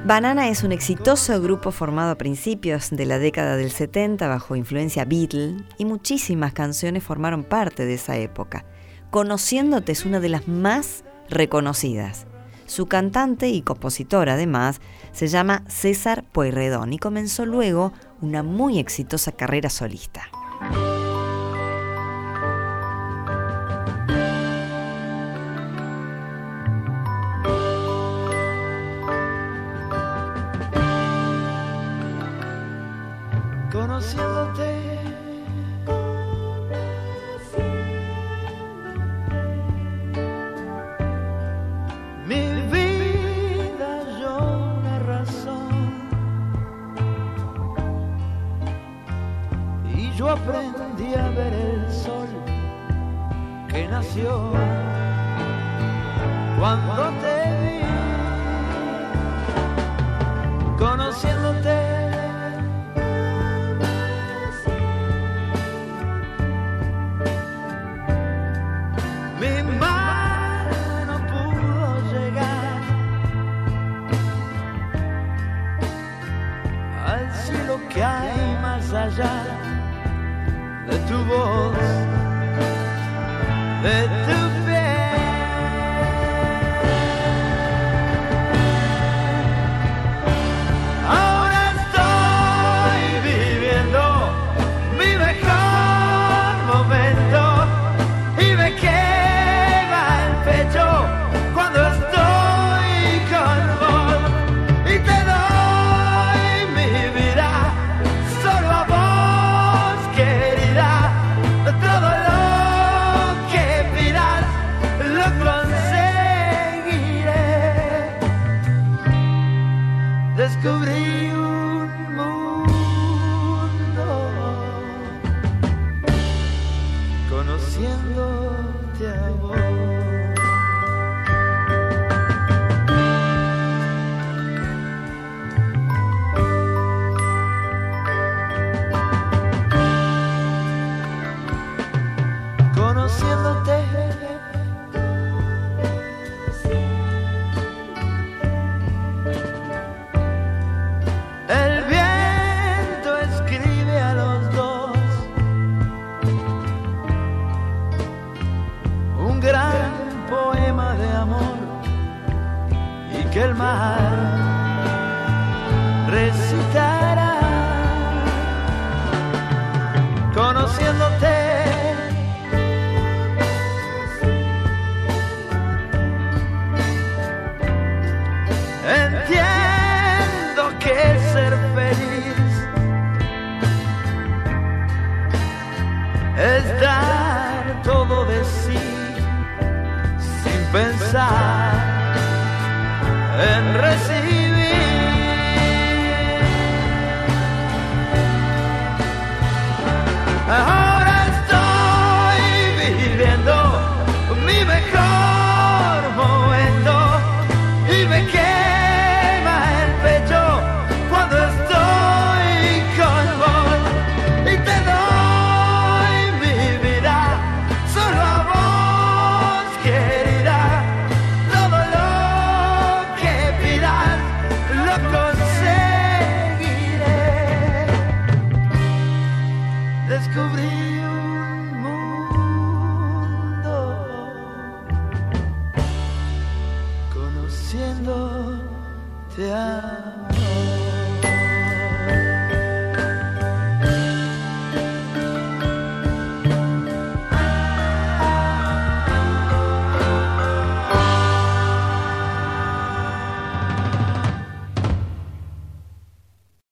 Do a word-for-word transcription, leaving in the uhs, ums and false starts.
Banana es un exitoso grupo formado a principios de la década del setenta bajo influencia Beatle, y muchísimas canciones formaron parte de esa época. Conociéndote es una de las más reconocidas. Su cantante y compositor, además, se llama César Pueyrredón y comenzó luego una muy exitosa carrera solista. Conociéndote, mi vida halló una razón y yo aprendí a ver el sol que nació cuando te vi. Conociéndote, que hay más allá de tu voz, de tu piel. Ahora estoy viviendo mi mejor momento y me quema el pecho cuando estoy con vos y te doy mi vida. Descubrí un mundo conociéndote a vos. Conociéndote, el viento escribe a los dos un gran poema de amor y que el mar recitará. Conociéndote, entiendo que ser feliz es dar todo de sí sin pensar en recibir. Ahora estoy viviendo mi mejor momento y me quema el pecho cuando estoy con vos y te doy mi vida solo a vos, querida. Todo lo que pidas lo conseguiré. Descubrí un mundo conociéndote a